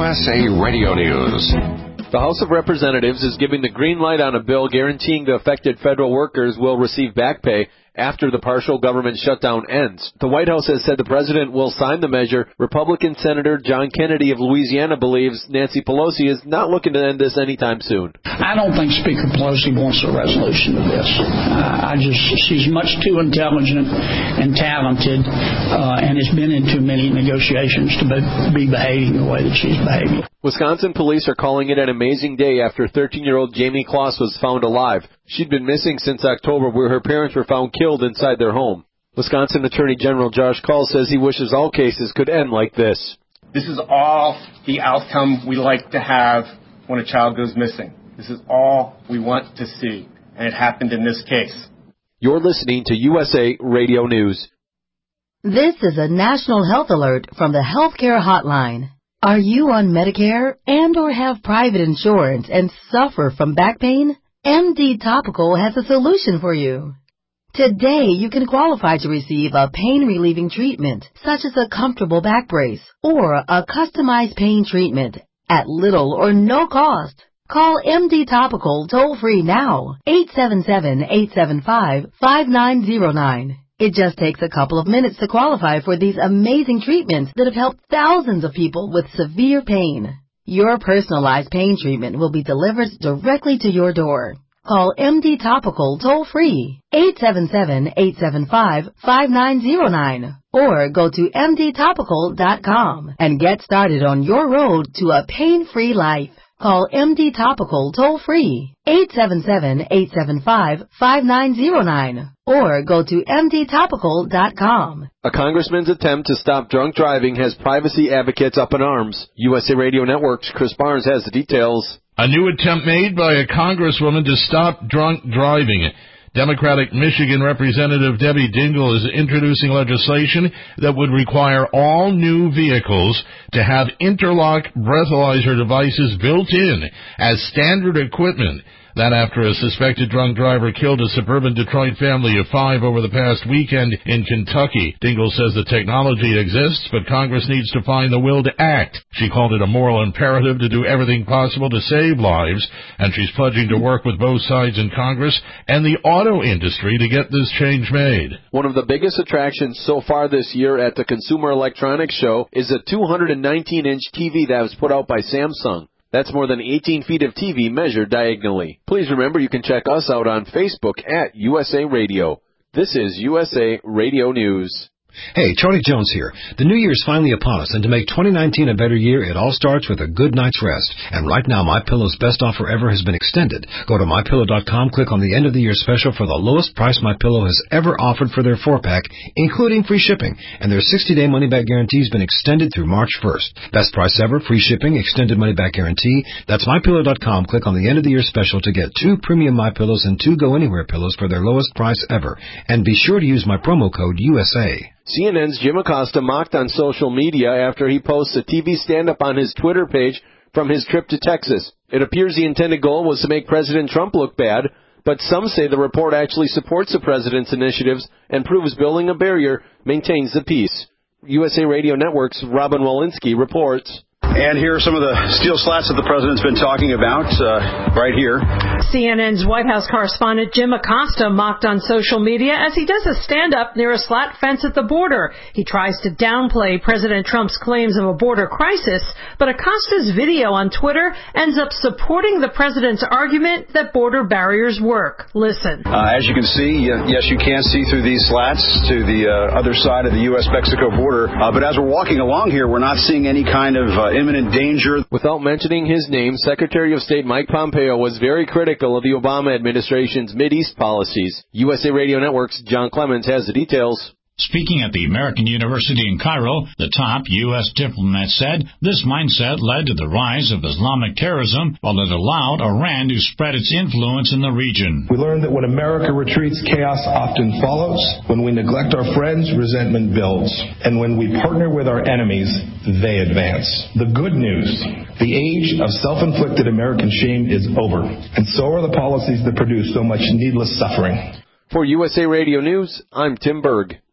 USA Radio News. The House of Representatives is giving the green light on a bill guaranteeing the affected federal workers will receive back pay after the partial government shutdown ends. The White House has said the president will sign the measure. Republican Senator John Kennedy of Louisiana believes Nancy Pelosi is not looking to end this anytime soon. I don't think Speaker Pelosi wants a resolution to this. She's much too intelligent and talented and has been in too many negotiations to be behaving the way that she's behaving. Wisconsin police are calling it an amazing day after 13-year-old Jamie Kloss was found alive. She'd been missing since October, where her parents were found killed inside their home. Wisconsin Attorney General Josh Kaul says he wishes all cases could end like this. This is all the outcome we like to have when a child goes missing. This is all we want to see, and it happened in this case. You're listening to USA Radio News. This is a national health alert from the Healthcare Hotline. Are you on Medicare and or have private insurance and suffer from back pain? MD Topical has a solution for you. Today, you can qualify to receive a pain-relieving treatment, such as a comfortable back brace or a customized pain treatment at little or no cost. Call MD Topical toll-free now, 877-875-5909. It just takes a couple of minutes to qualify for these amazing treatments that have helped thousands of people with severe pain. Your personalized pain treatment will be delivered directly to your door. Call MD Topical toll-free, 877-875-5909, or go to mdtopical.com and get started on your road to a pain-free life. Call MD Topical toll-free, 877-875-5909, or go to mdtopical.com. A congressman's attempt to stop drunk driving has privacy advocates up in arms. USA Radio Network's Chris Barnes has the details. A new attempt made by a congresswoman to stop drunk driving. Democratic Michigan Representative Debbie Dingell is introducing legislation that would require all new vehicles to have interlock breathalyzer devices built in as standard equipment. That after a suspected drunk driver killed a suburban Detroit family of 5 over the past weekend in Kentucky. Dingell says the technology exists, but Congress needs to find the will to act. She called it a moral imperative to do everything possible to save lives, and she's pledging to work with both sides in Congress and the auto industry to get this change made. One of the biggest attractions so far this year at the Consumer Electronics Show is a 219-inch TV that was put out by Samsung. That's more than 18 feet of TV measured diagonally. Please remember you can check us out on Facebook at USA Radio. This is USA Radio News. Hey, Charlie Jones here. The new year's finally upon us, and to make 2019 a better year, it all starts with a good night's rest. And right now, MyPillow's best offer ever has been extended. Go to MyPillow.com, click on the end of the year special for the lowest price MyPillow has ever offered for their 4-pack, including free shipping. And their 60-day money-back guarantee has been extended through March 1st. Best price ever, free shipping, extended money-back guarantee. That's MyPillow.com. Click on the end of the year special to get 2 premium MyPillows and 2 Go-Anywhere pillows for their lowest price ever. And be sure to use my promo code USA. CNN's Jim Acosta mocked on social media after he posts a TV stand-up on his Twitter page from his trip to Texas. It appears the intended goal was to make President Trump look bad, but some say the report actually supports the president's initiatives and proves building a barrier maintains the peace. USA Radio Network's Robin Walensky reports. And here are some of the steel slats that the president's been talking about right here. CNN's White House correspondent Jim Acosta mocked on social media as he does a stand-up near a slat fence at the border. He tries to downplay President Trump's claims of a border crisis, but Acosta's video on Twitter ends up supporting the president's argument that border barriers work. Listen. As you can see, yes, you can see through these slats to the other side of the U.S.-Mexico border. But as we're walking along here, we're not seeing any kind of imminent danger. Without mentioning his name, Secretary of State Mike Pompeo was very critical of the Obama administration's Mideast policies. USA Radio Network's John Clemens has the details. Speaking at the American University in Cairo, the top U.S. diplomat said this mindset led to the rise of Islamic terrorism, while it allowed Iran to spread its influence in the region. We learned that when America retreats, chaos often follows. When we neglect our friends, resentment builds. And when we partner with our enemies, they advance. The good news, the age of self-inflicted American shame is over. And so are the policies that produce so much needless suffering. For USA Radio News, I'm Tim Berg.